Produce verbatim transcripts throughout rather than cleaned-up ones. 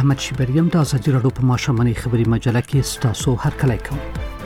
احمد شیبریم د ازادي راډیو په ماشوماني خبري مجله کې ستاسو هرکلی کوم.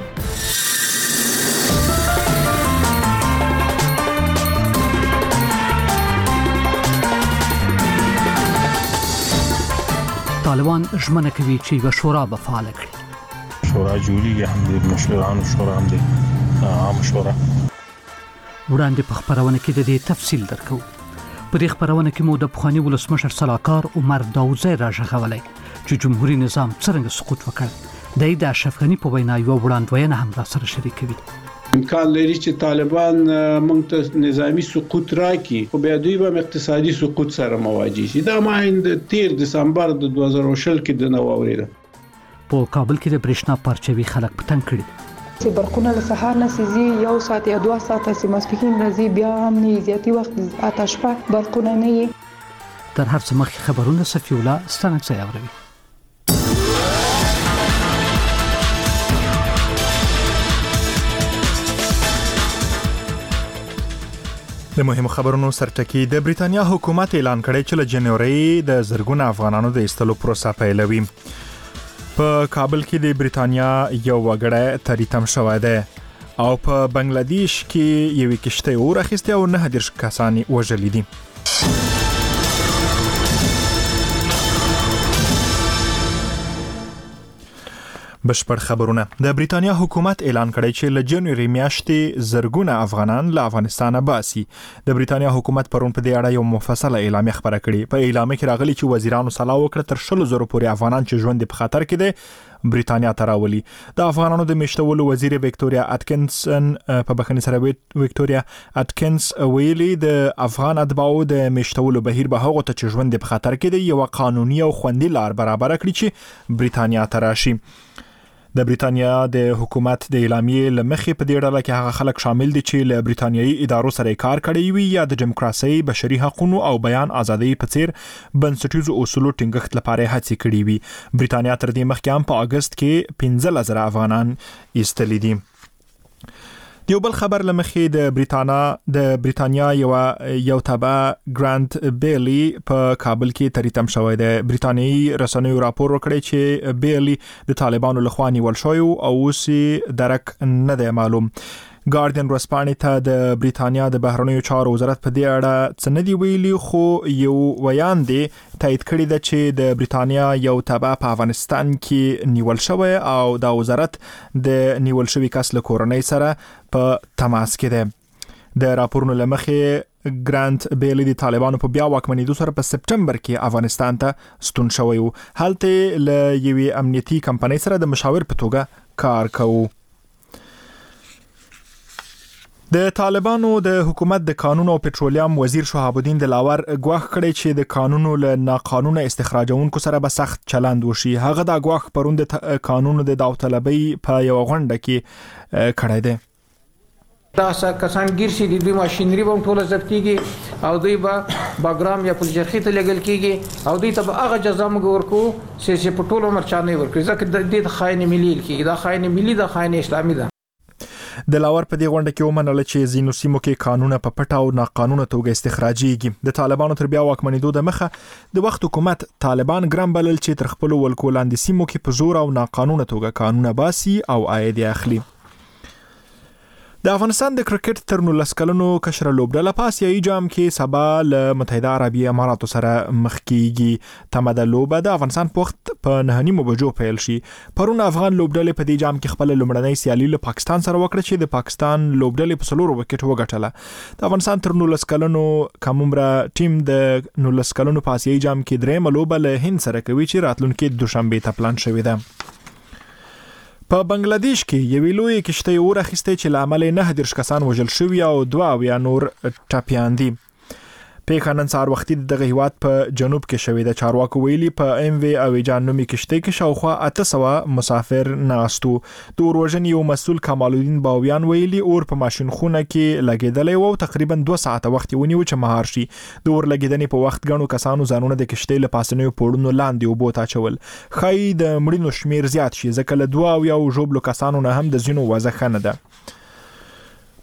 طالبان ژمنه کوي چې یوه شورا به فعاله کړي. شورا جوړیږي، هم د مشرانو شورا، هم د عام شورا. وړاندې په خبرونه کې د دې تفصیل درکو. په دې خبرونه کې مو د پخوانی ولسمشر سلاکار عمر داوودزی راغلی چې جمهوریت نظام څنګه سقوط وکړ. د دې اشرف غنی په وینا یو وړاندوینه هم را سره شریکوي. امکان لري چې طالبان موږ ته نظامی سقوط راکړي، خو بیا دوی به اقتصادي سقوط سره مواجه شي. دا ماین د تیر دسمبر د دوه زره او شل کې د نو اوریده. په کابل کې د برېښنا پارچوي خلک پتنګ کړي. چې برقونه له سهار نه سيزي یو ساعت یا دوه ساعته چې ماسپښین راځي، بیا هم نه زیاتی وخت آتش په برقونه نه وي. تر هر څه مخکې خبرونه صفی الله ستنکسي اوري. د مهمو خبرونو سرټکی. د بریتانیا حکومت اعلان کړی چې له جنوري د زرګونو افغانانو د ایستلو پروسه پیلوي. په کابل کې د بریتانیا یو وګړی تریتم شوی دی او په بنگلاديش کې یوې کشتۍ اور اخیستې او نه دېرش کسان وژلي دي. بشپړ خبرونه. د بریتانیا حکومت اعلان کړی چې له جنوري میاشتې زرګونه افغانان له افغانستانه باسي. د بریتانیا حکومت پرون په دې اړه یو مفصله اعلامیه خبره کړې. په اعلامیه کې راغلي چې وزیرانو سلا وکړه تر شلو زره پورې افغانان چې ژوند په خطر کې دي بریتانیا ته راولي. د افغانانو د میشتولو وزیر وکټوریا اټکنسن په بخښنې سره وکټوریا اټکنس ویلي د افغان اتباعو د میشتولو بهیر به هغه ته چې ژوند په خطر کې دي یو قانوني او خوندي لار برابر کړي چې بریتانیا ته راشي. د بریتانیا د حکومت د اعلامیې لمخې په دې ډله کې هغه خلک شامل دي چې له بریتانیایي ادارو سره کار کړی وي یا د دیموکراسي، بشري حقوقو او بیان ازادۍ په څیر بنسټیزو اصولو ټینګښت لپاره هڅې کړې وي. بریتانیا تر دې مخکې هم په اگست کې پنځه زره افغانان ایستلي دي. یو بل خبر لمخې د بریتانیا د بریتانیا یو یو تابع ګراند بیلی په کابل کې تریتم شوی دی. بریتانیایي رسنیو راپور وکړی چې بیلی د طالبانو لخوا نیول شوی او اوس درک نه دی معلوم. ګارډین ورځپاڼې ته د بریتانیا د بهرنیو چارو وزارت په دې اړه څه نه دی ویلي، خو یو ویان دی تایید کړی دی چې د بریتانیا یو تابع په افغانستان کې نیول شوی او د وزارت د نیول شوی کس له کورنۍ سره په تماس کې دی. د راپورونو لمخې ګراند بیلی د طالبانو په بیا واکمنېدو سره په سپټمبر کې افغانستان ته ستون شوی و. هلته له یوې امنیتي کمپنۍ سره د مشاور په توګه کار کوي. د طالبانو د حکومت د قانون او پټرولیم وزیر شهاب الدین دلاور ګواښ کړی چې د قانونو له ناقانونه استخراجونکو سره به سخت چلند وشي. هغه دا ګواښ پرون د قانونو د داوطلبۍ په یو غونډه کې کړی دی. دا کسان ګیر شي د دوی ماشينري به ټوله ضبطيږي او دوی به باګرام یا پلجرخي ته لګل کیږي او دوی ته به هغه جزا موږ ورکو چې په ټوله عمر چا نه ورکړي، ځکه د دې خاين ملي کیږي. دا خاين ملي د خاين اسلامي ده. دلاور په دې غونډه کې ومنل چې ځینو سیمو کې قانونه په پټه او ناقانونه توګه استخراجيږي. د طالبانو تر بیا واکمنېدو د مخه د وخت حکومت طالبان ګرام بلل چې تر خپل ولکو لاندې سیمو کې په زور او ناقانونه توګه قانونه باسي او عاید اخلي. د افغانستان د کرکټ تر نولس کلنو کشره لوبډله په آسیایي جام کې سبا له متحده عربي اماراتو سره مخ کیږي. تمه د لوبه د افغانستان په وخت په نه نیمو بجو پیل شي. پرون افغان لوبډلې په دې جام کې خپل لومړنۍ سیالي له پاکستان سره وکړه چې د پاکستان لوبډلې په څلورو وکټ وګټله. د افغانستان تر نولس کلنو کمومره ټیم د نولس کلنو په آسیایي جام کې درېمه لوبه له هند سره کوي چې راتلونکي دوشنبه ته پلان شوی ده. په بنگلاديش کې یوې لوی کشتۍ اور اخیستې چې له امله نه دېرش کسان وژل شوي او دوه اویا نور ټپیان دي. پیښه نن سهار وختي دغه هیواد په جنوب کې شوې ده. چارواکو ویلي په ام وی او جان نومي کشتۍ کې شاوخوا اته سوه مسافر ناستو. د اور وژنې یو مسؤل کمال الدین باویان ویلي اور په ماشین خونه کې لګیدلی و او تقریبا دوه ساعته وخت ونیو چې مهار شي. د اور لګیدنې په وخت غنو کسانو ځانونه د کشتۍ له پاسنیو پوړونو لاندې اوبو ته اچول. ښایي د مړینو شمیر زیات شي ځکه له دوه اویا ژوبلو کسانو نه هم د ځینو وضع ښه نه ده.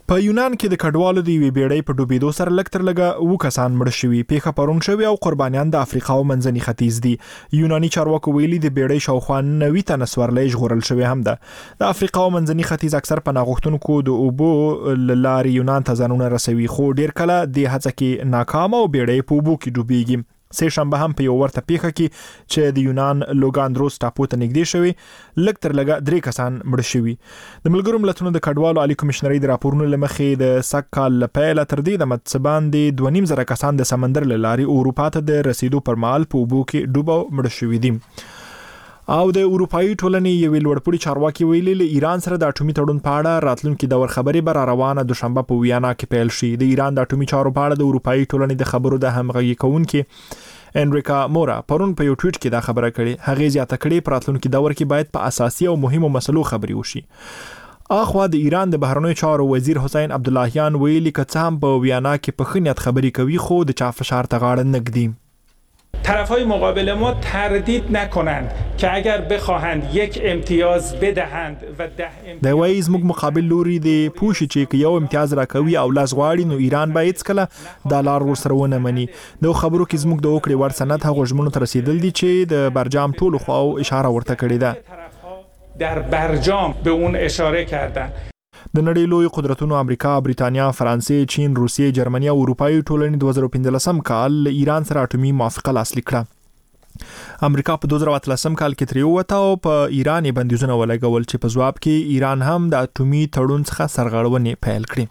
په یونان کې د کډوالو د یوې بیړۍ په ډوبېدو سره لږ تر لږه اووه کسان مړه شوي. پیښه پرون شوې او قربانیان د افریقا او منځني ختیځ دي. یوناني چارواکو ویلي د بیړۍ شاوخوا نوي تنه سورلۍ ژغورل شوی هم ده. د افریقا او منځني ختیځ اکثر پناه غوښتونکو د اوبو له لارې یونان ته ځانونه رسوي، خو ډیر کله د هڅه کې ناکام او بیړۍ په اوبو کې ډوبېږي. سه شنبه هم په یو ورته پیښه کې چې د یونان لوګاندروس ټاپو ته نږدې شوی لږ تر لږه درې کسان مړه شوي. د ملګرو ملتونو د کډوالو عالی کمشنرۍ د راپورونو لمخې د سږ کال له پیله تر دې د متصبان د دوه نیم زره کسان د سمندر له لارې اروپا ته د رسیدو پر مهال په اوبو کې ډوب او مړه شوي دي. او د اروپאי ټولنې یو لوړپوړي چارواکي ویلي له ایران سره د اټومي تړون په اړه راتلونکي دور خبرې به روانه دوشنبه په ویانا کې پیل شي. د ایران د اټومي چارو په اړه د اروپאי ټولنې د خبرو د همغږي کوونکي انریکا مورا پرون په یو ټویټ کې دا خبره کړې. هغه زیاته کړې په راتلونکي دور کې باید په اساسي او مهمو مسلو خبرې وشي. اخوا د ایران د بهرنیو چارو وزیر حسین عبداللهیان ویلي که څه هم په ویانا کې په خنیت خبرې کوي خو د چا فشار ته غاړه نه ږدي. طرفهای مقابل ما تردید نکنند که اگر بخواهند یک امتیاز بدهند و ده امتیاز د وایي زموږ مقابل لوري د پوښي چې یو امتیاز راکوي او لاس غواړي نو ایران باید څکله د لار ورسره ونه مني. د خبرو کې زموږ د وکړې ور سند هغه ژمنو ته رسیدل دي چې د برجام ټولو خواو اشاره ورته کړې ده. در برجام به اون اشاره کردن. د نړۍ لوی قدرتونو امریکا، بریتانیا، فرانسې، چین، روسیې، جرمني او اروپאי ټولنې دوه زره پنځلسم کال له ایران سره اټومي موافقه لاسلیک کړه. امریکا په دوه زره اتلسم کال کې ترې ووته او په ایران یې بندیزونه ولګول چې په ځواب کې ایران هم د اټومي تړون څخه سرغړونې پیل کړې.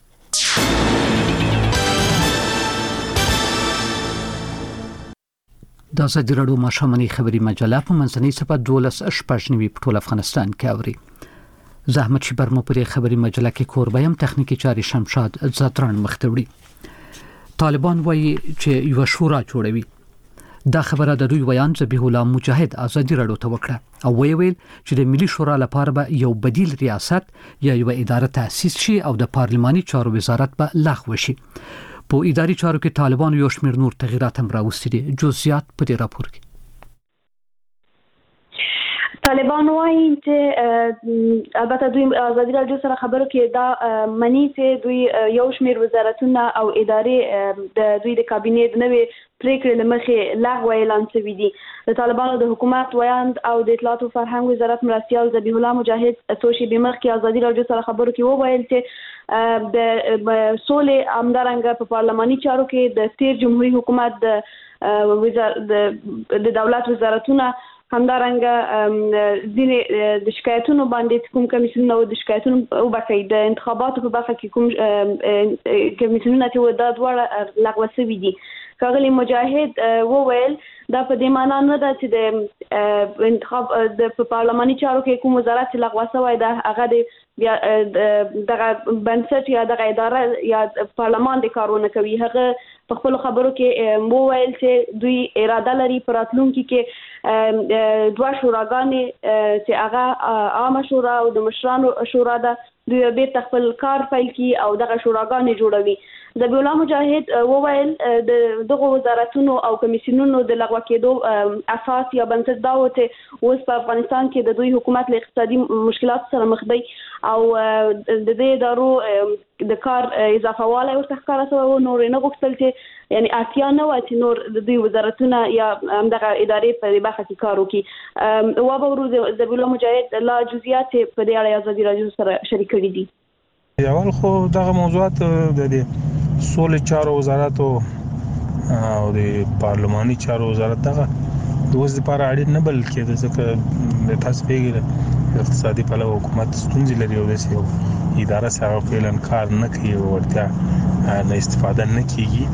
د ازادي راډیو ماښامنۍ خبري مجله په منځنۍ صفحه دولس شپږ نوي په ټول افغانستان کې اوري. زحمت شي برمو پرې خبري مجله کې کوربایم تخنیکی چاري شمشاد زاتران مختوړي. طالبان وایي چې یو شورا جوړوي. دا خبره د دوی ویان ذبیح الله مجاهد ازادي راډیو ته وکړه او ویل ویل چې د ملي شورا لپاره به یو بدیل ریاست یا یو اداره تأسیس شي او د پارلماني چارو وزارت به لغوه شي. په اداري چارو کې طالبان یو شمېر نور تغیرات هم راوستي دي. جزئیات په دې راپور کې. طالبان وايي چې البته دوی ازادي راډیو سره خبرو کې دا منی چې دوی یو شمېر وزارتونه او ادارې د دوی د کابینې د نوې پریکړې لمخې لغوه اعلان شوي دي. د طالبانو د حکومت ویاند او د اطلاعات او فرهنګ وزارت مرستیال ذبیح الله مجاهد څو شېبې مخکې ازادي راډیو سره خبرو کې وویل چې د سولې همدارنګه په پارلماني چارو کې د تیر جمهوریت حکومت د وزارت د دولت وزارتونه همدارنګه ځینې د شکایتونو باندې کوم کمیسیونونه او د شکایتونو او بقای د انتخاباتو په برخه کې کوم کمیسیونونه چې دا دواړه لغوه شوي دي. ښاغلي مجاهد وویل دا په دې معنا نه ده چې د انتخاب د پارلماني چارو کې کوم وزارت چې لغوه شوی ده هغه د بیا دغه بنسټ یا دغه اداره یا پارلمان د کارونه کوي. هغه په خپل خبرو کې وویل چې دوی اراده لري په راتلونکي کې دوه شوراګانې چې هغه عامه شورا او د مشرانو شورا ده دوی بیرته خپل کار پیل کړي او دغه شوراګانې جوړوي. ذبیح الله مجاهد وویل د دغه وزارتونو او کمیسیونونو د لغوه کېدو اساس یا بنسټ دا و چې اوس په افغانستان کې د دوی حکومت له اقتصادي مشکلات سره مخ دی او د دې ادارو د کار اضافه والی ورته ښکاره شوی و. نور نه غوښتل چې یعنی اړتیا نه وه چې نور د دوی وزارتونه یا همدغه ادارې په دې برخه کې کار وکړي. وبورو ذبیح الله مجاهد لا جزئیات په دې اړه ازادي راډیو سره شریک کړي دي. اول خو دغه موضوعات د دې سولې چارو وزارت او د پارلماني چارو وزارت دغه د اوس لپاره اړین نه بلکې د ځکه د تاسو پیګل اقتصادي پلوه حکومت ستونزې لري او د اداره سره فعلا کار نه کوي او ورته نه استفاده نه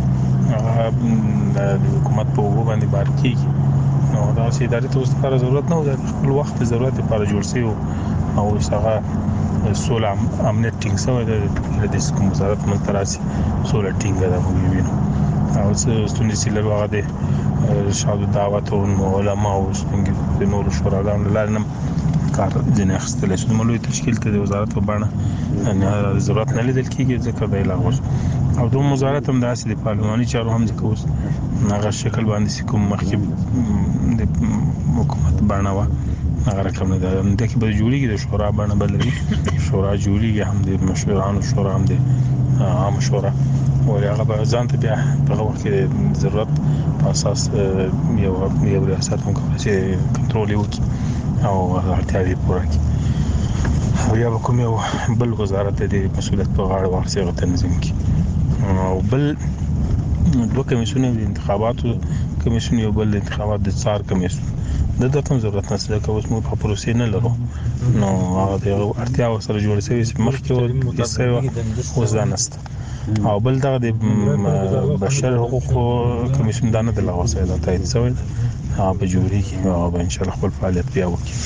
کیږي د حکومت په وګړو باندې بار کیږي. نو دا چې ادارې ته اوس لپاره ضرورت نه و د خپل وخت ضرورت لپاره جوړ شي او هغه سوله امنیت ټینګ شوی د د کوم وزارت منتراسي سوله ټینګ ده موږ وینو او ستونزې چې لږ هغه د شاو دعوت او علماء او څنګه د نورو شوراګانو لارنم کار ځنه اخستل شي. نو لوی تشکیل ته د وزارت په بڼه نه ضرورت نه لیدل کیږي ځکه د لاغوس او د وزارت هم داسې د پارلماني چارو هم ځکه اوس هغه شکل باندې کوم مخکې د حکومت بڼه و هغه رقم نه ده د کې به جوړیږي د شورا باندې بلري شورا جوړیږي هم د مشورانو شورا هم د عام شورا ولې هغه به ځان ته بیا په وخت کې ضرورت په اساس یو یو ریاست هم کوي چې کنټرول وکړي او اړتیا یې پوره کړي او یا کوم یو بل وزارت د مسؤلیت په غاړه واخلي او تنظیم کړي او بل دوه کمیسیونونه د انتخاباتو کمیسیون یو بل انتخابات د څار کمیسیون د دته ضرورت نشته که اوس موږ په پروسې نه لرو نو هغه د اړتیا سره جوړ شوی چې مخکې وسه وزانست او بل دغه د بشر حقوقو کمیسیون دانه د لغوه سره تایید شوی هغه به جوړي او به ان شاء الله خپل فعالیت بیا وکړي.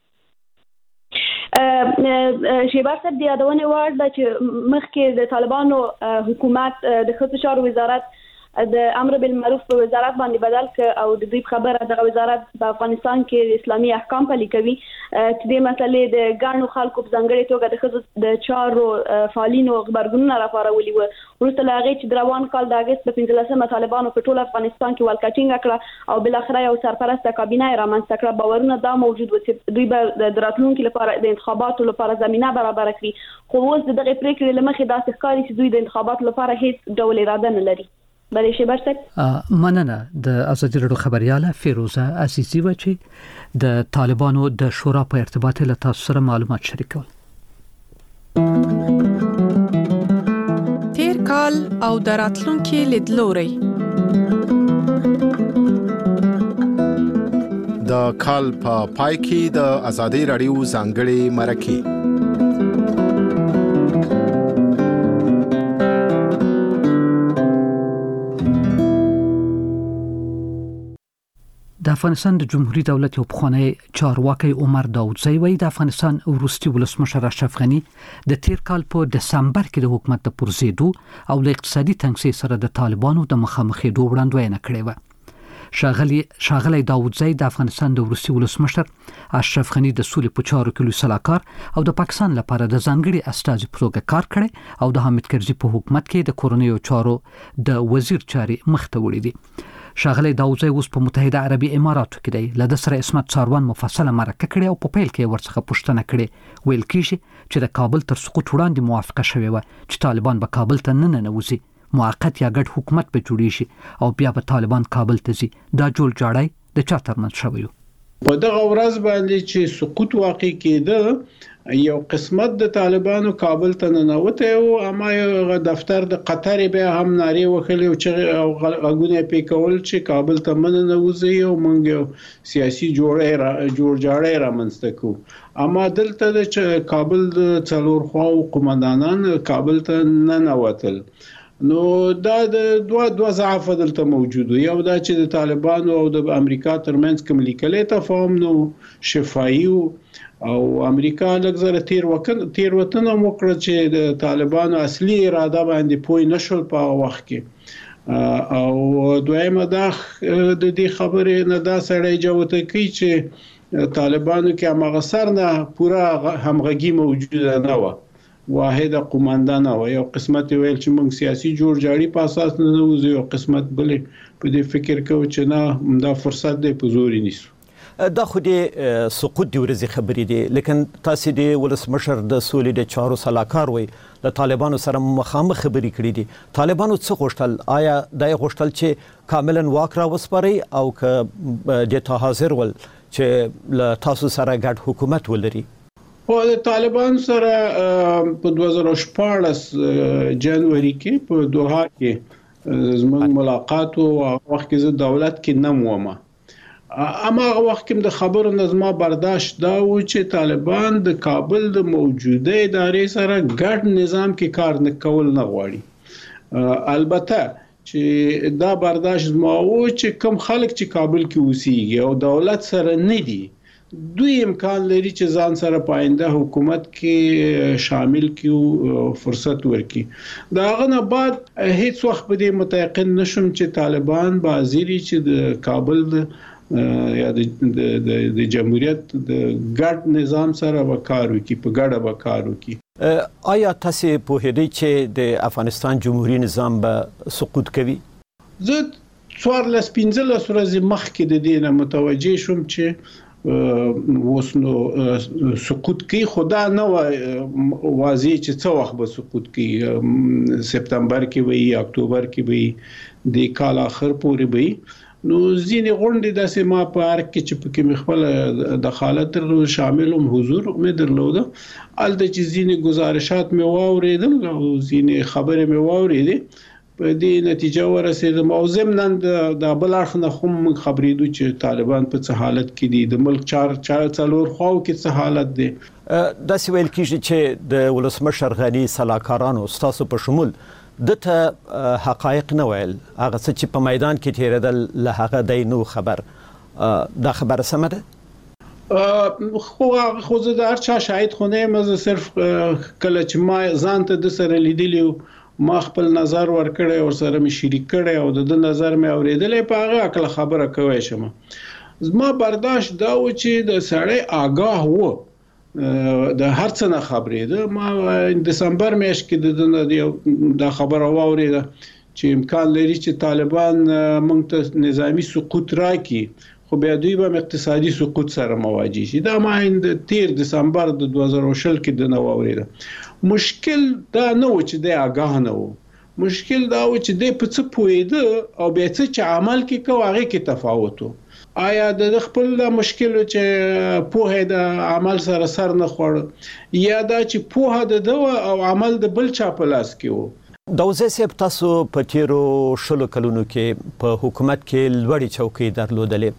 شیبار صاحب د یادونه وړ د چې مخکې د طالبانو حکومت د ښځو چارو وزارت د امر بالمعروف په وزارت باندې بدل ک او د دوی خبره د وزارت په افغانستان کې اسلامي احکام پلي کوي چې د مسلې د ګڼو خلکو په ځانګړي توګه د ښځو د چارو فعالینو خبرګونونه راپارولي و ورته لاغې چې دروان کال د اگست په پنځلسمه طالبانو په ټول افغانستان کې ولکټینګ کړه او بل اخر یو سرپرست کابینه رامنځته کړه باورونه دا موجود و چې دوی به د راتلونکو لپاره د انتخاباتو لپاره زمينه برابر کړي خو اوس دغه پریکړې لمخې داسې ښکاري چې دوی د انتخاباتو لپاره هیڅ ډول اراده نه لري. بلې شیبر صاحب مننه د ازادي رادیو خبرياله فیروزه عزیزی و چې د طالبانو د شورا په ارتباط له تاسو سره معلومات شریکول. تیر کال او دراتلونکو لیدلوري د کال په پای کې د ازادي رادیو ځانګړي مرکه د افغانستان د جمهوریت دولت یو پخوانی چارواکي عمر داوودزی وایي د افغانستان وروستي ولسمشر اشرف غنی د تیر کال په دسمبر کې د حکومت د پرزیدو او له اقتصادي تنګسي سره د طالبانو د مخامخېدو وړاندوینه کړې و. شاغلی شاغلی داوودزی د افغانستان د وروستي ولسمشر اشرف غنی د سولې په چارو کې لوی سلاکار او د پاکستان لپاره د ځانګړي استازي په توګه کار کړی او د حامد کرزي په حکومت کې د کورونیو چارو د وزیر چاري مخته وړي دي. شاغلی داوودزی اوس په متحده عربي اماراتو کې دی. له د سره اسمت څاروان مفصله مرکه کړې او په پیل کې ورڅخه پوښتنه کړې ویل کیږي چې د کابل تر سقوط وړاندې موافقه شوې و چې طالبان به کابل ته نه ننوځي موقت یا ګډ حکومت به جوړیږي او بیا به طالبان کابل ته ځي. دا جوړ جاړی د چا ترمنځ شوی و؟ په دغه ورځ باندې چې سقوط واقع کېده یو قسمت د طالبانو کابل ته ننوته او اما یو دفتر د قطر به هم ناری وکړي او چې غوونه پې کول چې کابل ته من نه وځي او مونږ سیاسي جوړه را جوړ جاړه را منځته کو اما دلته د کابل د څلور خواو قومندانان کابل ته نه نوتل نو دا د دوه دوه ضعف دلته موجود یو دا چې د طالبانو او د امریکا ترمنځ کوم لیکلې تفاهم نو شفاهي او امریکا لږ تیر وکړ تیر وطن موکړه چې د طالبانو اصلي اراده باندې پوي نشول په وخت کې او دویمه دا د دې خبرې نه دا سړی جوته کوي چې طالبانو کې هغه سر نه پورا همغږي موجوده نه و واحد قومندان او یو قسمت ویل چې موږ سیاسي جوړ جاړي په اساس نه وځو یو قسمت بلې په دې فکر کوي چې نه دا فرصت دی په زوري نیسو. دا خو د سقوط دی ورځي خبرې دي لیکن تاسو د ولسمشر د سولې د چارو سلاکار وي د طالبانو سره مخامخ خبرې کړې دي. طالبانو څه غوښتل؟ آیا دای غوښتل چې کاملا واک را وسپاري او که د ته حاضر ول چې له تاسو سره ګډ حکومت ولري؟ او د طالبان سره په دوه زره شپاړس جنوري کې په دوحه کې زموږ ملاقات او وخت کې زه دولت کې نه ومه اما وخت کې د خبرو نظم برداشت دا و چې طالبان د کابل د موجوده ادارې سره ګډ نظام کې کار نه کول نه غواړي. البته چې دا برداشت ما و چې کم خلک چې کابل کې اوسېږي او دولت سره نه دي دوی امکان لري چې ځان سره پاینده حکومت کې شامل کیو فرصت ورکي. دا غنه بعد هیڅ وخت په دې متيقن نشم چې طالبان بازيري چې د کابل یا د د جمهوریت د ګډ نظام سره وکړو کې په ګډه وکړو کې. آیا تاسو په هدي چې د افغانستان جمهوریت نظام به سقوط کوي؟ زه څوار لس پنځلس ورځې مخکې د دې نه متوجه شوم چې اوس نو سقوط کوي خدا نه واضح چې څو وخت به سقوط کوي سپتمبر کې وي اکتوبر کې وي د کال اخر پورې وي نو ځینې غونډې داسې ما په هر کې چې پکې مخبل دخالت شاملوم حضور مې درلوده الته چې ځینې گزارشات مې واوریدل او ځینې خبرې مې واوریدې په دې نتیجه ورسېدم او ضمناً د بل اړخ نه هم خبرېدو چې طالبان په څه حالت کې دي د ملک چار چار څلور خواو کې څه حالت دی دا سی ویل کیږي چې د ولسمشر غنی سلاکارانو ستاسو په شمول دته حقایق نه ویل هغه څه چې په میدان کې تیرېدل له هغه دی نو خبر دا خبره سمه ده خو خو زه د هر چا شاهد خو نه یم زه صرف کله چې ما ځان ته د سره لیدلی ما خپل نظر ورکړی او سره مې شریک کړی او د نظر مې اوریدلې په هغه عقل خبره کوي شم زما برداشت دا و چې د سړی آگاه وو د هر څه نه خبرې ده ما دسمبر میاشت کې د خبره واوریده چې امکان لري چې طالبان موږ ته نظامی سقوط راکړي خو بیا دوی به اقتصادي سقوط سره مواجه شي دا ما د تیر دسمبر د دوه زره او شل کې د نو اوریده مشکل دا نه و چې د آگاه نه و مشکل دا و چې د په څه پوهیده او بیا څه چې عمل کې کوي هغه کې تفاوت و آیا د خپل مشکل چې پوهه د عمل سره سر نه خوړ یا دا چې پوهه د او عمل د بل چا په لاس کې و دوزه سیب تاسو په تیرو شلو کلونو کې په حکومت کې لوړی چوکۍ درلودلې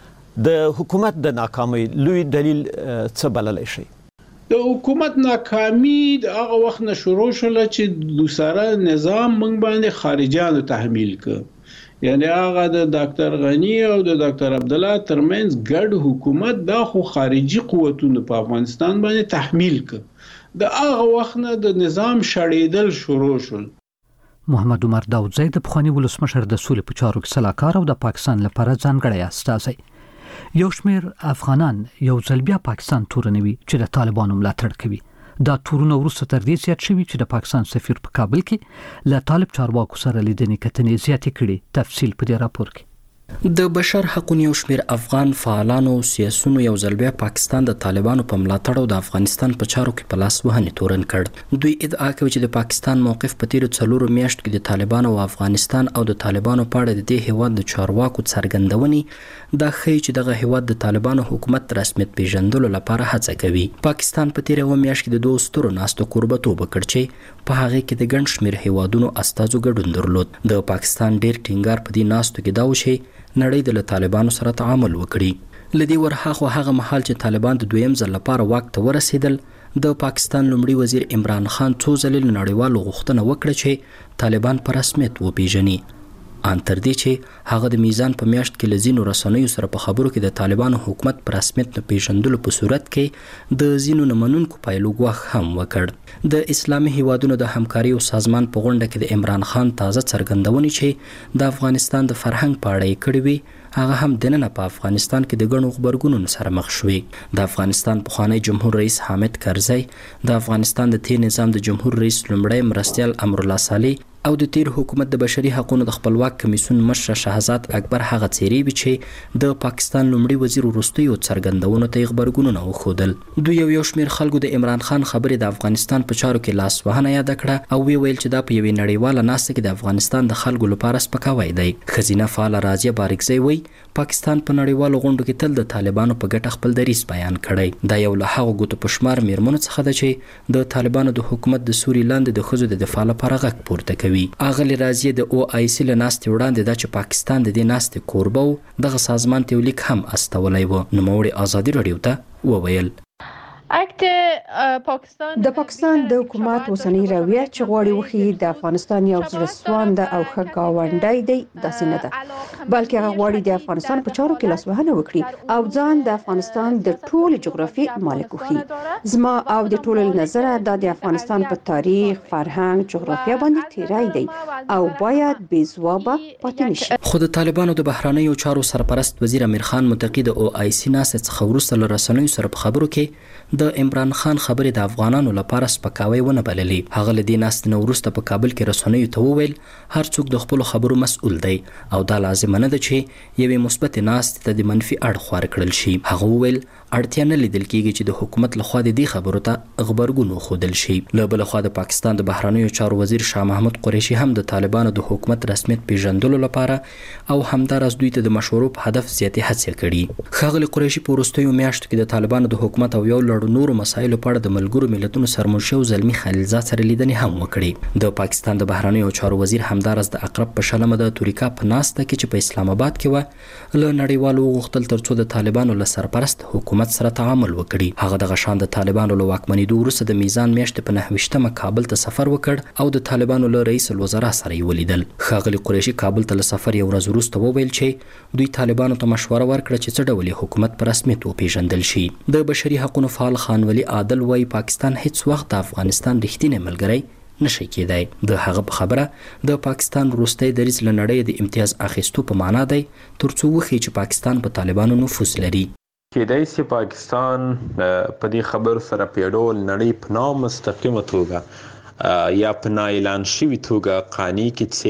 د حکومت د ناکامۍ لوی دلیل څه بللی شي د حکومت ناکامي د هغه وخت نه شروع شول چې دوسره نظام موږ باندې خارجيانو تحمیل ک یعنی هغه د ډاکټر غنی او د ډاکټر عبد الله ترمنځ ګډ حکومت دا خو خارجي قوتونو په افغانستان باندې تحمیل ک د هغه وخت نه د نظام شړېدل شروع شول محمد عمر داودزی د پخوانی ولسمشر د سولې په چارو کې سلاکار او د پاکستان لپاره ځانګړی استازی یو شمېر افغانان یو ځل بیا پاکستان تورنوي چې د طالبانو ملاتړ کوي دا تورونه وروسته تر دې زیات شوي چې د پاکستان سفیر په کابل کې له طالب چارواکو سره لیدنې کتنې زیاتې کړي تفصیل په دې راپور کې د بشر حقوقو یو شمېر افغان فعالانو سیاسونو یو ځل بیا پاکستان د طالبانو په ملاتړ او د افغانستان په چارو کې په لاس وهنې تورن کړ دوی ادعا کوي چې د پاکستان موقف په تیرو څلورو میاشتو کې د طالبانو او افغانستان او د طالبانو په اړه د دې هیواد د چارواکو څرګندونې دا ښیي چې دغه هیواد د طالبانو حکومت رسمیت پیژندلو لپاره هڅه کوي پاکستان په تیره اوه میاشت کې د دوه سترو ناستو کوربتوب وکړ چې په هغه کې د ګڼ شمېر هیوادونو استازو ګډون درلود د پاکستان ډېر ټینګار په دې ناستو کې دا و چې نړۍ د طالبانو سره تعامل وکړي لدی ورهاخوا هغه مهال چې طالبان د دویم ځل لپاره واک ته ورسېدل د پاکستان لومړي وزیر عمران خان څو ځلې نړیوالو غوښتنه وکړه چې طالبان په رسمیت وپیژني ان تر دې چې هغه د میزان په میاشت کې لزینو رسنیو سره په خبرو کې د طالبانو حکومت په رسمیت نه پیژندلو په صورت کې د زینو نمنونکو پایلو غوښ هم وکړ د اسلامي هیوادونو د همکاري او سازمان په غونډه کې د عمران خان تازه څرګندونې چې د افغانستان د فرهنګ په اړه یې کړې وي هغه هم دننه په افغانستان کې د ګڼو خبرګونونو سره مخ شوې د افغانستان پخوانی جمهور رئیس حامد کرزی د افغانستان د تیر نظام د جمهور رئیس لومړی مرستیال امرالله صالح او د تیر حکومت د بشري حقوقو د خپلواک کمیسیون مشر شهزاد اکبر هغه څیرې وي چې د پاکستان لومړي وزیر وروستیو څرګندونو ته خبرګونونه وښودل دوی یو یو شمېر خلکو د عمران خان خبرې د افغانستان په چارو کې لاس وهنه یاد کړه او وی ویل چې دا په یوې نړیواله ناسته کې د افغانستان د خلکو لپاره سپکاوی دی خزینه فعال راضیه بارکزی وی پاکستان په نړیوالو غونډو کې تل د طالبانو په ګټه خپل دریځ بیان کړی دا یو له هغو ګوتو په شمار میرمنو څخه ده چې د طالبانو د حکومت د سوري لاندې د ښځو د دفاع لپاره غږ پورته کوي اغلی راضیه د او آی سی له ناستې وړاندې دا چې پاکستان د دې ناستې کوربه و دغه سازمان ته یو لیک هم استولی و نوموړي ازادي راډیو ته وویل د پاکستان د حکومت اوسنۍ رویه چې غواړي وښیي د افغانستان یو زړه سوانده او ښه ګاونډی دی داسې نه ده بلکې هغه غواړي د افغانستان په چارو کې لاسوهنه وکړي او ځان د افغانستان د ټول جغرافي مالک وښیي زما او د ټولو له نظره دا د افغانستان په تاریخ فرهنګ جغرافیه باندې تیری دی او باید بې ځوابه پاتې نشي خو د طالبانو د بهرنیو چارو سرپرست وزیر امیر خان متقی د او آی سی ناستې څخه وروسته له رسنیو سره په خبرو کې د عمران خان خبرې د افغانانو لپاره سپکاوی ونه بللې. هغه له دې ناستې نه وروسته په کابل کې رسنیو ته وویل هر څوک د خپلو خبرو مسؤل دی او دا لازمه نه ده چې یوې مثبتې ناستې ته د منفي اړخ خوار کړل شي. هغه وویل اړتیا نه لیدل کېږي چې د حکومت لخوا د دې خبرو ته غبرګون وښودل شي. له بله خوا د پاکستان د بهرنیو چارو وزیر شاه محمود قریشي هم د طالبانو د حکومت رسمیت پیژندلو لپاره او همداراز دوی ته د مشورو په هدف زیاتې هڅې کړي. ښاغلي قریشي په وروستیو میاشتو کې د طالبانو د حکومت او یو لړ نورو مسایلو په اړه د ملګرو ملتونو سرمنشي زلمي خلیلزاد سره لیدنې هم وکړې. د پاکستان د بهرنیو چارو وزیر همداراز د اقرب په شلمه د توريکا په ناسته کې چې په اسلام آباد کې و له نړیوالو وغوښتل ترڅو د طالبانو له سرپرست حکومت سره تعامل وکړي. هغه د غشان د طالبانو له واکمنېدو وروسته د میزان میاشتې په نهه کابل ته سفر وکړ او د طالبانو له رئیس الوزرا سره یې ولیدل. ښاغلي قریشي کابل ته له سفر یو ورځ وروسته وویل چې دوی طالبانو ته مشوره ورکړه چې څه ډول حکومت په رسمیت وپیژندل شي. د بشري حقوقو فعال خان ولی عادل وايي پاکستان هیڅ وخت د افغانستان رښتینی ملګری نشي کېدای. د هغه په خبره د پاکستان وروستی دریځ له نړۍ د امتیاز اخیستو په معنا دی ترڅو وښیي چې پاکستان په طالبانو نفوذ لري. کېدای سي پاکستان په دې خبرو سره په ډول نړۍ په نام مستقیمه توګه یا په نا اعلان شوي توګه قانع کړي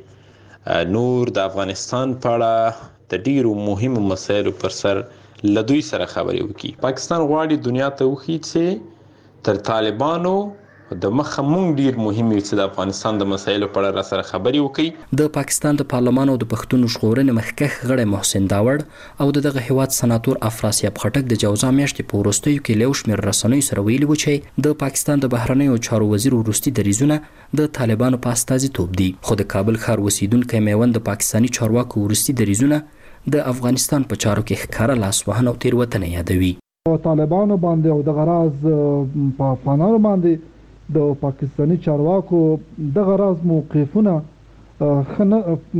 چې نور د افغانستان په اړه د ډیرو مهمو مسایلو پر سر له دوی سره خبرې وکړي. پاکستان غواړي دنیا ته وښيي چې تر طالبانو د مخه مونږ ډیر مهم یو چې د افغانستان د مسایلو په اړه را سره خبرې وکړي. د پاکستان د پارلمان او د پښتون ژغورنې مخکښ غړی محسن داوړ او د دغه هیواد سناتور افراسیاب خټک د جوزا میاشتې په وروستیو کې له یو شمېر رسنیو سره ویلي وو چې د پاکستان د بهرنیو چارو وزیر وروستي دریځونه د طالبانو په استازیتوب دي. خو د کابل ښار اوسیدونکی میوند د پاکستاني چارواکو وروستي دریځونه د افغانستان په چارو کې ښکاره لاسوهنه او تېروتنه یادوي. طالبانو باندې او د غراز په پانارو باندې د پاکستاني چارواکو د غراز موقفونه خنه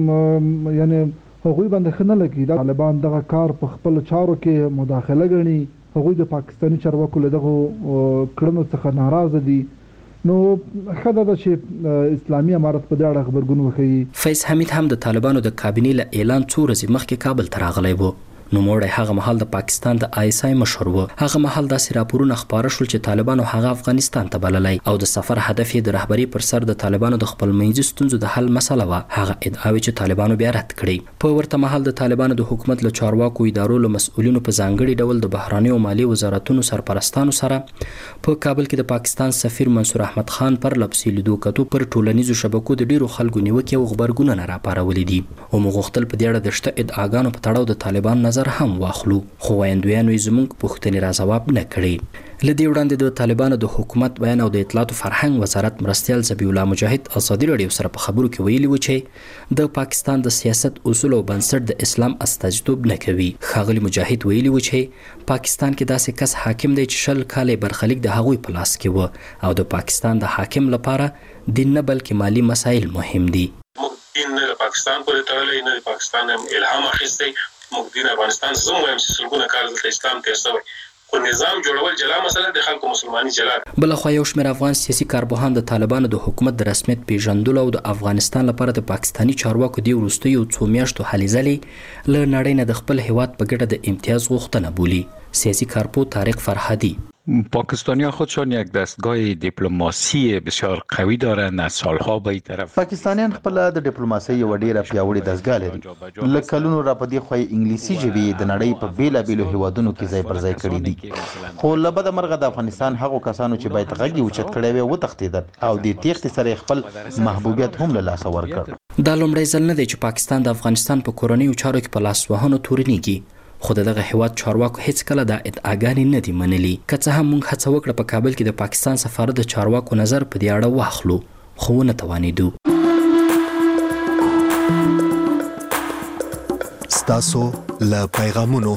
یعنی هغوی باندې خنه لګي. طالبان دغه کار په خپل چارو کې مداخله غني. هغوی د پاکستاني چارواکو له دغه کړنو څخه ناراضه دي. نو خدای د چې اسلامي امارت په دې اړه خبرګون وکړي. فیض حمید هم د طالبانو د کابینې له اعلان څو ورځې مخکې کابل ته راغلی و. نو موړی هغه مهال د پاکستان د آی اس آی مشر و. هغه مهال داسې راپورونه خپاره شول چې طالبانو هغه افغانستان ته بللی او د سفر هدف یې د رهبري پر سر د طالبانو د خپلمنځي ستونزو د حل مسله وه. هغه ادعاوې چې طالبانو بیا رد کړي. په ورته مهال د طالبانو د حکومت له چارواکو ادارو له مسؤلینو په ځانګړي ډول د بهرنیو مالي وزارتونو سرپرستانو سره په کابل کې د پاکستان سفیر منصور احمد خان پر لپسې لیدو کتو پر ټولنیزو شبکو د ډیرو خلکو نیوکې او غبرګونونه راپارولي دي. او موږ غوښتل په دې اړه د شته ادعاګانو په تړاو د طالبان نظر هم واخلو خو وایندویانو یې زموږ پوښتنې را ځواب نه کړې. له دې وړاندې د طالبانو د حکومت بیان او د اطلاعاتو فرهنګ وزارت مرستیال ذبیح الله مجاهد ازادي راډیو سره په خبرو کې ویلي و چې د پاکستان د سیاست اصول او بنسټ د اسلام استازیتوب نه کوي. ښاغلي مجاهد ویلي و چې پاکستان کې داسې کس حاکم دی چې شل کاله برخلیک د هغوی په لاس کې و او د پاکستان د حاکم لپاره دین نه بلکې مالی مسایل مهم دي. دین نه پاکستان پورې تړلی نه پاکستان الهام اخیستی. موږ دین افغانستان زموږ وایم چې سلګونه کال دلته اسلام تیر شوی خو نظام جوړول جلا مسله د خلکو مسلمانۍ جلا. بل خو یو شمېر افغان سیاسي کارپوهان د طالبانو د حکومت د رسمیت پیژندلو او د افغانستان لپاره د پاکستاني چارواکو دی وروستیو څو میاشتو هلې ځلې له نړۍ نه د خپل هیواد په ګټه د امتیاز غوښتنه بولي. سیاسي کارپو طارق فرهادی پاکستانی ها خودشان یک دستگاه دیپلماسی بسیار قوی دارند از سالها به این طرف. پاکستانیان خپل د ډیپلوماسۍ یو ډیره پیاوړې دستګاه لري. لکه کلونو را په دې خو انګلیسي ژبې د نړۍ په بیلابیلو هیوادونو کې ځای پر ځای کړي دي. خو له بده مرغه د افغانستان هغو کسانو چې باید غږ یې اوچت کړی وي وتښتېدل او د تیښتې سره خپل محبوبیت هم له لاسه ورکړ. دا لومړی ځل نه دی چې پاکستان د افغانستان په کورنیو چارو کې په لاس وهنو تورنېږي. خو دغه هیواد چارواکو هیڅ کله دا ادعاګانې نه دي منلي. که څه هم موږ هڅه وکړه په کابل کې د پاکستان سفارت د چارواکو نظر په دې اړه واخلو خو ونه توانېدو. ستاسو له پیغامونو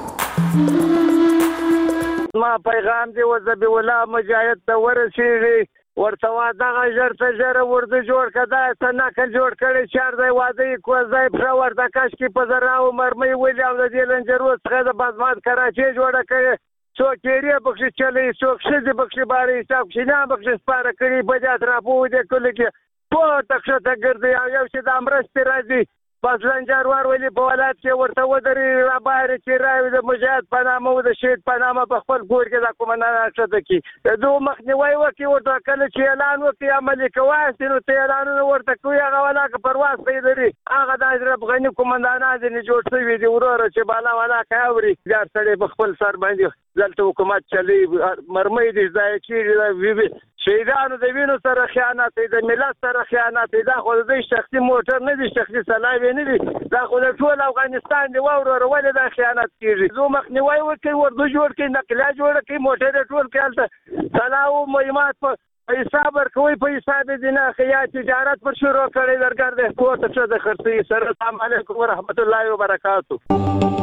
ما پیغام دی وذبی ولا مجاهد ته ورسېږي ورته دغه ژر ته ژر ورده جوړ کړه دا څه نقل جوړ کړی چار دی واده یې کړه ځای پښه ورته کش کې په زراو مرمۍ ولي او د دې لنجرو څخه د بازمات کراچۍ جوړه کړې څوک تیرې پکښې چلی څوک ښځې پکښې بارې حساب کښینه پکښې سپاره کړي بدیات راپو دې کلي کې پورته ښکته ګرځي او یو چې دا مرستې راځي بس لنجروار ولي په ولایت کې ورته ودرې را باندې چې راوي د مجاهد په نامه او د شهید په نامه په خپل ګور کې د کومندان اکشته کې دوه مخنیوي وکي ورته کله چې اعلان وکي عملي کوي نو ته اعلانونه ورته کوي هغه ولا که پرواز کوي لري هغه د اشرف غنی کومندانان دي جوړ شوی دي ورور چې بالا ولا کوي ځار سره په خپل سر باندې دلته حکومت چلی مرمۍ دي ځای کې وی شهیدانو د وینو سره خیانت د ملت سره خیانت دا خو د شخصي موټر نه دي شخصي سلاوي نه دي دا خو د ټول افغانستان دی وروره ولې دا خیانت کیږي زه مخنیوي وکړي ورته جوړ کړي نقله جوړ کړي موټر ټول کړه سلاو مهمات په حساب ورکوي په حساب دي نه خیا تجارت پر شروع کړي درګر د کوټه څخه د خرڅي سره السلام علیکم ورحمت الله وبرکاتہ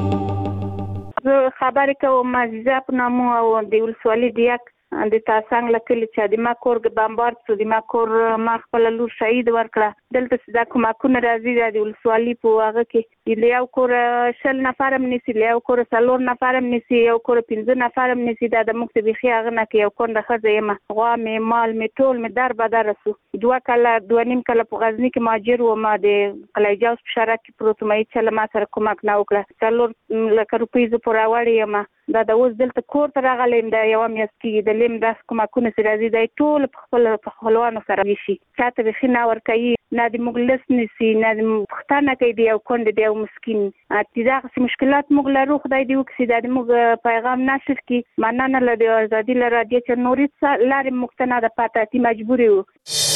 خبرې کوم عزیزه په نامو او د ولسوالۍ دیک د تاسنګ لکلی چې د ما کور بمبارد شو د ما کور ما خپل لور شهید ورکړه دلته صدا کومه کو ناراضي د ولسوالۍ په هغه کې د یو کور شل نفر هم نسی یو کور څلور نفر هم نسی یو کور پنځه نفر هم نسی د مکتب خي هغه نه کې یو کور د خزه یم غوا مې مال مې ټول مې در بدر رسو دوه کله دوه نیم کله په غزنی کې ماجر و ما د قلایجاوس په شارع کې پروت مې چې ما سره کومک نه وکړه څلور لکه روپۍ ز پورا وړي یم دا د اوس دلته کور ته راغلم د یو میاشت کې د لیم داس کومه کو نس راځي د ټول په خپل په خپلوانو سره وشي چاته به خنا ور کوي نه د مغلس نسی نه د پښتانه کوي دی او کند دی او مسكين اتیزاغ مشکلات مغله روح خدای دی وکسي د موږ پیغام نشر کی مننه له د ازادي لره د چې نوري لارې مقتنع د پاتاتي مجبوري وو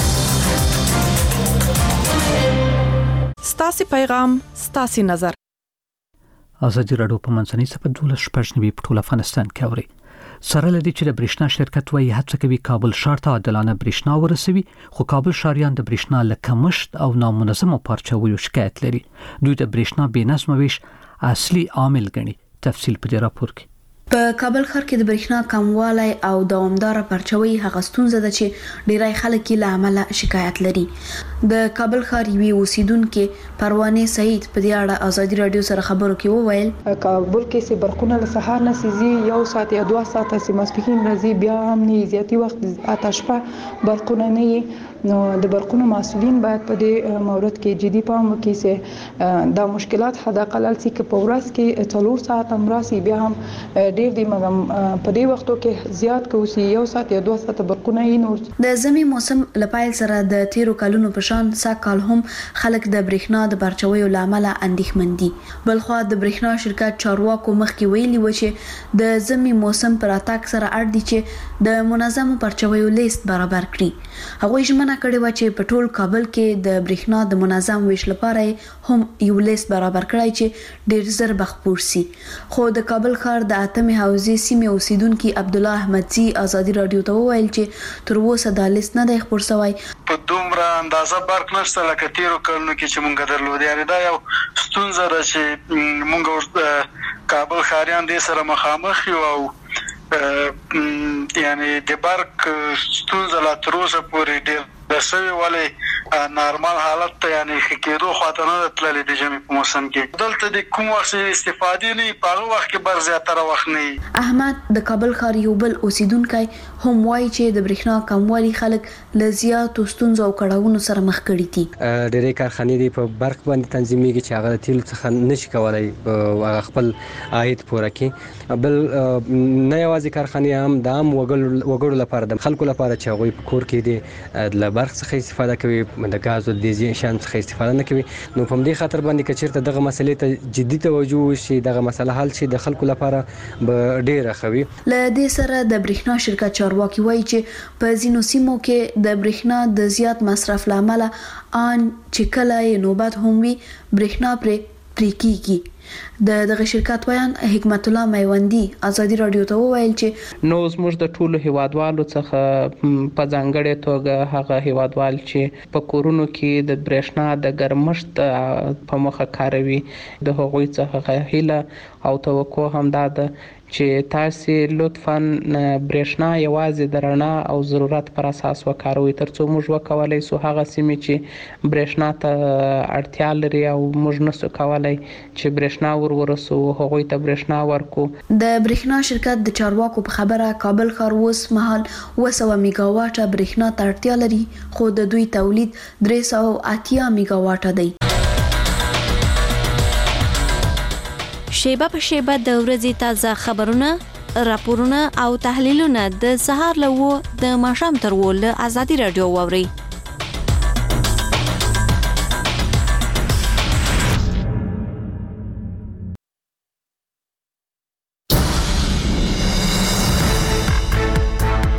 ستاسي پیغام ستاسي نظر ازادي راډیو په منځنۍ صفه دولس شپږ په ټول افغانستان کې اوري سره لدی چې د برېښنا شرکت وایي هڅه کوي کابل ښار ته عادلانه برېښنا ورسوي خو کابل ښاریان د برېښنا له کمښت او نامنظمو پارچاویو شکایت لري دوی د برېښنا بې نظمه ویش اصلي عامل ګڼي تفصیل په دې راپور کې په کابل ښار کې د برېښنا کموالی او دوامدار پرچاوي هغه ستونزه ده چې ډیری خلک له عمله شکایت لري د کابل ښار یوې اوسیدونکو پروانه سعید په دې اړه ازادي رادیو سره خبرو کې وویل کابل کې سي برقونه له سهار نه سيزي یو ساعت یا دوه ساعت سي مسپکین راځي بیا هم نه زیاتی وخت آتشپه برقونه نه نو د برقونو مسؤلین باید په دې مورد کې جدي پام وکړي چې دا مشکلات حدا قلل سي کې په ورځ کې څلور ساعت امراسي بیا هم ډیر دی مګم په دې وختو کې زیات کوسي یو ساعت یا دوه ساعت برقونه یې نور د زمي موسم لپاره سره د تیرو کلونو په شان ساکال هم خلک د برېښنا د پرچوي لامل اندېښمن دي بلخو د برېښنا شرکت چارواکو مخکې ویلي و چې د زمي موسم پر اتاک سره اړ دي چې د منظم پرچوي لیست برابر کړي هغه ژمنه کړې و چې په ټول کابل کې د برېښنا د منظم ویش لپاره هم یو لیست برابر کړی چې ډیر زر بخپور سي خو د کابل ښار د اتمه حوزې سیمه اوسیدونکو عبد الله احمدزي ازادي رادیو ته وویل چې تر اوسه د لیست نه دی خبر شوی په دومره اندازه برق نشته لکه تیرو کلونو کې چې مونږ درلودي یعنی دا یو ستونزه ده چې مونږ کابل ښاریان دې سره مخامخ یو او یعنی د برق ستونزه لا تر اوسه پورې ډېر د سوي ولی نارمال حالت ته یعنی خکېدو خواته نه تللی د ژمي په موسم کې دلته د کوم وخت استفادې نه په هغه وخت کې بر زیاتره وخت نه احمد د کابل ښار یو بل اوسیدونکی هم وایي چې د برېښنا کموالی خلک له زیاتو ستونزو او کړاوونو سره مخ کړي دي ډېرې کارخانې دي په برق باندې تنظیمېږي چې هغه د تیلو څخه نشي کولی خپل عاید پوره کړي بل نه یوازې کارخانې هم د عام وګړو لپاره د خلکو لپاره چې هغوی په کور کې دي برق څخه استفاده کوي د غاز او د شان څخه استفاده نه کوي نو په دې خاطر باندې کچیرته دغه مسلې ته جدي توجه وشي دغه مسله حل شي د خلکو لپاره به ډیره خوي ل دې سره د برېښنا شرکت چارواکي وایي چې په ځینو سیمو کې د برېښنا د زیات مصرف لامل ان چې کله نوبت هم وي برېښنا پرې پرې کیږي د دغه شرکت ویان حکمت الله میوندی ازادي رادیو ته وویل چې نو زموږ د ټولو هیوادوالو څخه په ځانګړې توګه هغه هیوادوال چې په کورونو کې د برېښنا د ګرمښت په مخه کاروي د هغوی څخه هیله او توقع هم ده چې تاسو لطفاً برېښنا یوازې د رڼا او ضرورت پر اساس وکاروئ ترڅو موږ وکولای سو هغه سیمې چې برېښنا ته اړتیا لري او موږ نسو کولای چې برېښنا ور ورسو هغوی ته برېښنا ورکو د برېښنا شرکت د چارواکو په خبره کابل ښار اوس مهال اوه سوه میگا واټه برېښنا ته اړتیا لري خو د دوی تولید درې سوه اتیا میگا واټه دی شیبه په شیبه د ورځې تازه خبرونه، راپورونه او تحلیلونه د سهار له و د ماښام تر و له ازادي رادیو واوري.